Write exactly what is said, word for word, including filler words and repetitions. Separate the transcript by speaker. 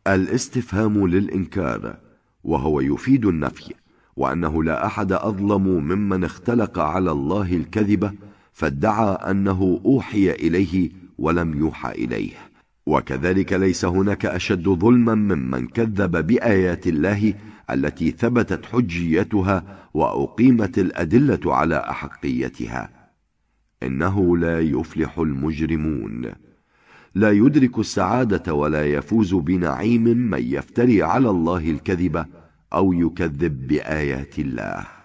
Speaker 1: الاستفهام للإنكار، وهو يفيد النفي، وأنه لا أحد أظلم ممن اختلق على الله الكذب فادعى أنه أوحي إليه ولم يوحى إليه. وكذلك ليس هناك أشد ظلما ممن كذب بآيات الله التي ثبتت حجيتها وأقيمت الأدلة على أحقيتها. إنه لا يفلح المجرمون. لا يدرك السعادة ولا يفوز بنعيم من يفتري على الله الكذب أو يكذب بآيات الله.